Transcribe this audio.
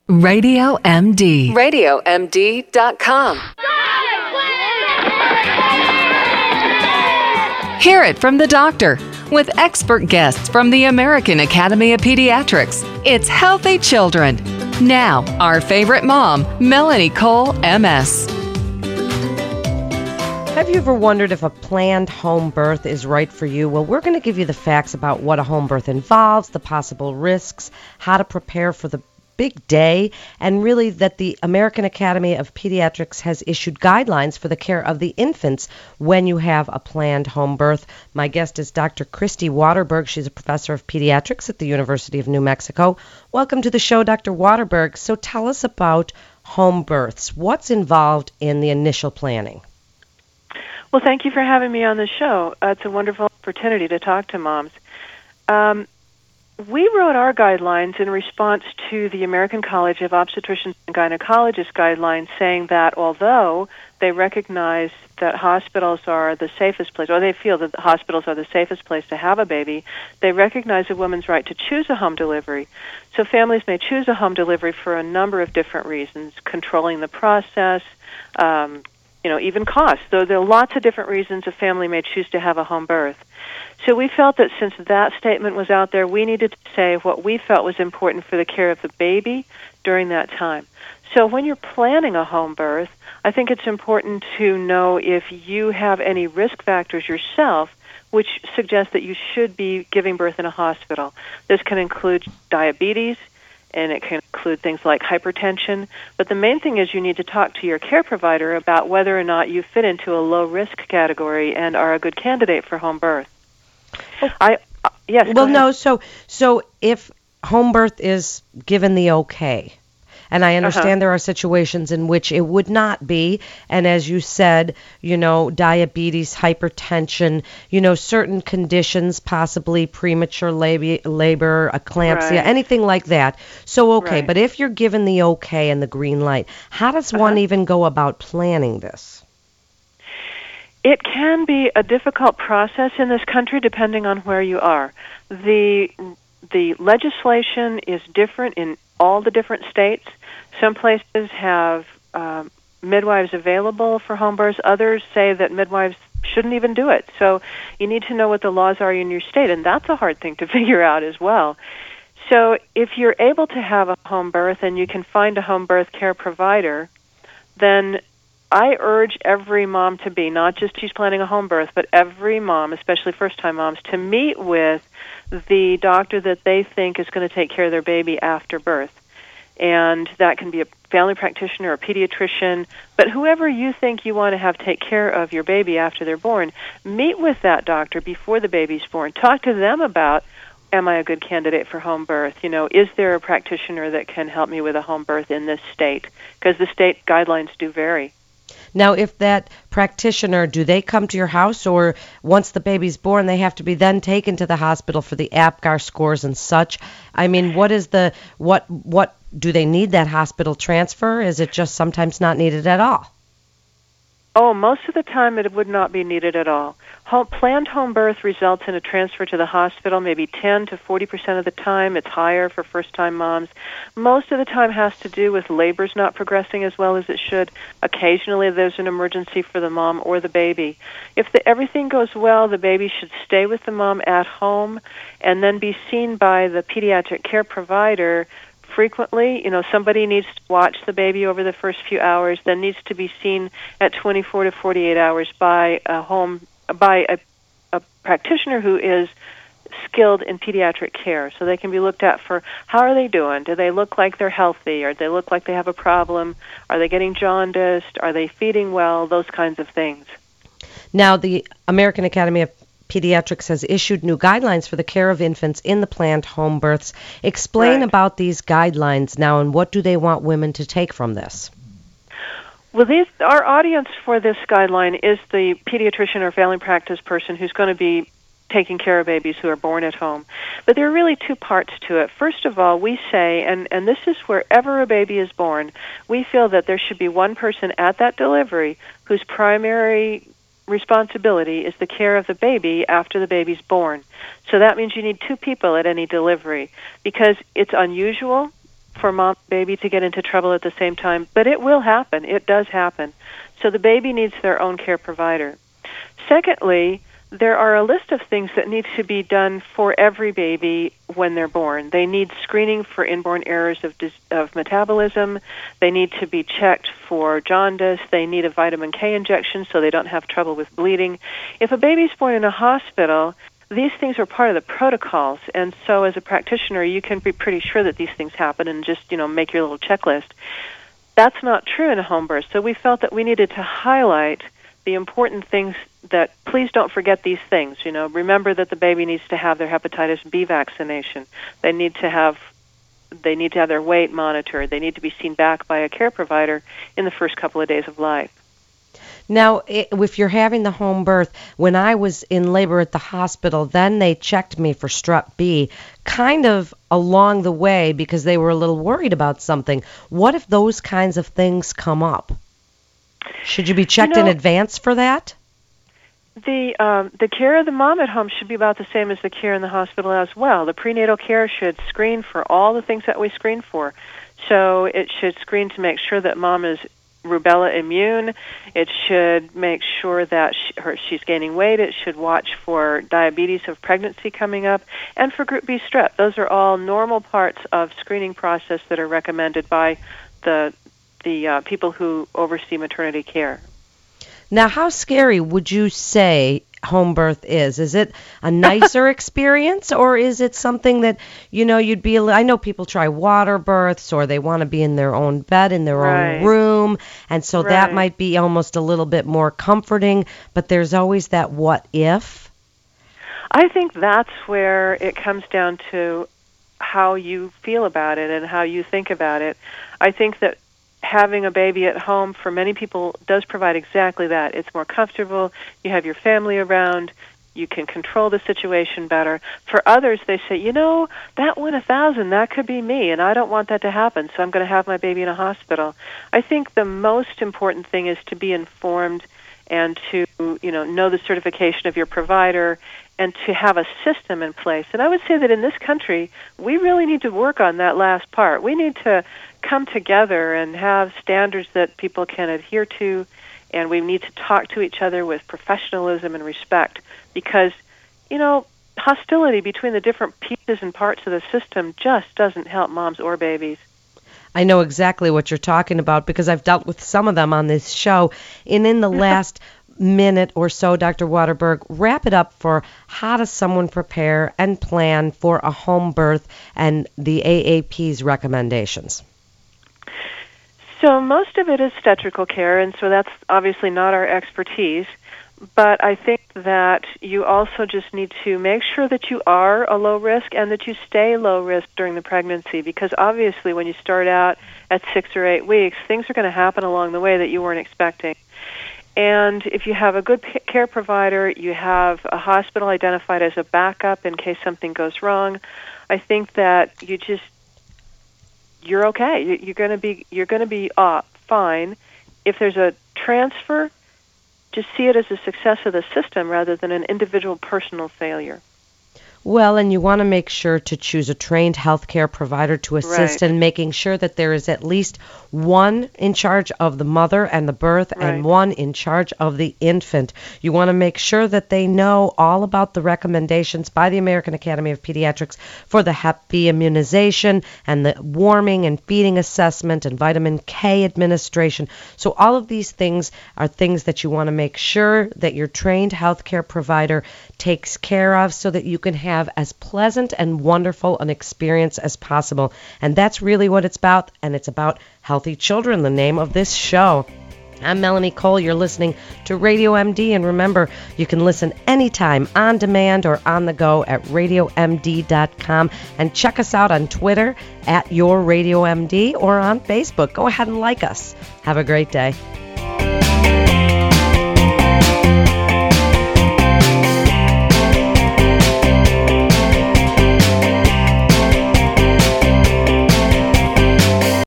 Radio MD. RadioMD.com. Hear it from the doctor with expert guests from the American Academy of Pediatrics. It's Healthy Children. Now, our favorite mom, Melanie Cole, MS. Have you ever wondered if a planned home birth is right for you? Well, we're going to give you the facts about what a home birth involves, the possible risks, how to prepare for the big day, and really that the American Academy of Pediatrics has issued guidelines for the care of the infants when you have a planned home birth. My guest is Dr. Christy Waterberg. She's a professor of pediatrics at the University of New Mexico. Welcome to the show, Dr. Waterberg. So tell us about home births. What's involved in the initial planning? Well, thank you for having me on the show. It's a wonderful opportunity to talk to moms. We wrote our guidelines in response to the American College of Obstetricians and Gynecologists guidelines, saying that although they recognize that hospitals are the safest place, or they feel that the hospitals are the safest place to have a baby, they recognize a woman's right to choose a home delivery. So families may choose a home delivery for a number of different reasons, controlling the process, even cost. So there are lots of different reasons a family may choose to have a home birth. So we felt that since that statement was out there, we needed to say what we felt was important for the care of the baby during that time. So when you're planning a home birth, I think it's important to know if you have any risk factors yourself which suggest that you should be giving birth in a hospital. This can include diabetes, and it can include things like hypertension. But the main thing is you need to talk to your care provider about whether or not you fit into a low-risk category and are a good candidate for home birth. Well, no, so if home birth is given the okay, and I understand there are situations in which it would not be, and as you said, diabetes, hypertension, certain conditions, possibly premature labor, eclampsia, anything like that. So, okay, but if you're given the okay and the green light, how does one even go about planning this? It can be a difficult process in this country depending on where you are. The legislation is different in all the different states. Some places have midwives available for home births. Others say that midwives shouldn't even do it. So you need to know what the laws are in your state, and that's a hard thing to figure out as well. So if you're able to have a home birth and you can find a home birth care provider, then I urge every mom to be, not just who's planning a home birth, but every mom, especially first-time moms, to meet with the doctor that they think is going to take care of their baby after birth. And that can be a family practitioner or a pediatrician, but whoever you think you want to have take care of your baby after they're born, meet with that doctor before the baby's born. Talk to them about, am I a good candidate for home birth? Is there a practitioner that can help me with a home birth in this state? Because the state guidelines do vary. Now, if that practitioner, do they come to your house, or once the baby's born, they have to be then taken to the hospital for the APGAR scores and such? I mean, what do they need that hospital transfer? Is it just sometimes not needed at all? Oh, most of the time it would not be needed at all. Planned home birth results in a transfer to the hospital maybe 10 to 40% of the time. It's higher for first-time moms. Most of the time has to do with labor's not progressing as well as it should. Occasionally there's an emergency for the mom or the baby. If everything goes well, the baby should stay with the mom at home and then be seen by the pediatric care provider frequently. Somebody needs to watch the baby over the first few hours, then needs to be seen at 24 to 48 hours by a practitioner who is skilled in pediatric care. So they can be looked at for how are they doing? Do they look like they're healthy? Or do they look like they have a problem? Are they getting jaundiced? Are they feeding well? Those kinds of things. Now, the American Academy of Pediatrics has issued new guidelines for the care of infants in the planned home births. Explain about these guidelines now, and what do they want women to take from this? Well, our audience for this guideline is the pediatrician or family practice person who's going to be taking care of babies who are born at home. But there are really two parts to it. First of all, we say, and this is wherever a baby is born, we feel that there should be one person at that delivery whose primary responsibility is the care of the baby after the baby's born. So that means you need two people at any delivery because it's unusual for mom and baby to get into trouble at the same time, but it will happen. It does happen. So the baby needs their own care provider. Secondly, there are a list of things that need to be done for every baby when they're born. They need screening for inborn errors of metabolism. They need to be checked for jaundice. They need a vitamin K injection so they don't have trouble with bleeding. If a baby's born in a hospital, these things are part of the protocols, and so as a practitioner, you can be pretty sure that these things happen and just, make your little checklist. That's not true in a home birth, so we felt that we needed to highlight the important things that please don't forget these things. Remember that the baby needs to have their hepatitis B vaccination. They need to have their weight monitored. They need to be seen back by a care provider in the first couple of days of life. Now, if you're having the home birth, when I was in labor at the hospital, then they checked me for strep B kind of along the way because they were a little worried about something. What if those kinds of things come up? Should you be checked in advance for that? The care of the mom at home should be about the same as the care in the hospital as well. The prenatal care should screen for all the things that we screen for. So it should screen to make sure that mom is rubella immune. It should make sure that she's gaining weight. It should watch for diabetes of pregnancy coming up, and for group B strep. Those are all normal parts of screening process that are recommended by the people who oversee maternity care. Now, how scary would you say home birth is? Is it a nicer experience, or is it something that, you'd be, I know people try water births, or they want to be in their own bed, in their own room, and so that might be almost a little bit more comforting, but there's always that what if? I think that's where it comes down to how you feel about it and how you think about it. I think that having a baby at home for many people does provide exactly that. It's more comfortable. You have your family around. You can control the situation better. For others, they say, that 1 in 1,000, that could be me, and I don't want that to happen, so I'm going to have my baby in a hospital. I think the most important thing is to be informed and to, know the certification of your provider and to have a system in place. And I would say that in this country, we really need to work on that last part. We need to come together and have standards that people can adhere to, and we need to talk to each other with professionalism and respect because, hostility between the different pieces and parts of the system just doesn't help moms or babies. I know exactly what you're talking about because I've dealt with some of them on this show. And in the last minute or so, Dr. Waterberg, wrap it up for how does someone prepare and plan for a home birth and the AAP's recommendations? So most of it is obstetrical care, and so that's obviously not our expertise. But I think that you also just need to make sure that you are a low risk and that you stay low risk during the pregnancy, because obviously when you start out at 6 or 8 weeks, things are going to happen along the way that you weren't expecting. And if you have a good care provider, you have a hospital identified as a backup in case something goes wrong, I think that you're okay. You're going to be fine. If there's a transfer, just see it as a success of the system rather than an individual personal failure. Well, and you want to make sure to choose a trained healthcare provider to assist in making sure that there is at least one in charge of the mother and the birth and one in charge of the infant. You want to make sure that they know all about the recommendations by the American Academy of Pediatrics for the Hep B immunization and the warming and feeding assessment and vitamin K administration. So all of these things are things that you want to make sure that your trained healthcare provider takes care of so that you can have as pleasant and wonderful an experience as possible. And that's really what it's about, and it's about healthy children, the name of this show. I'm Melanie Cole. You're listening to Radio MD, and remember, you can listen anytime on demand or on the go at radiomd.com, and check us out on Twitter at YourRadioMD or on Facebook. Go ahead and like us. Have a great day.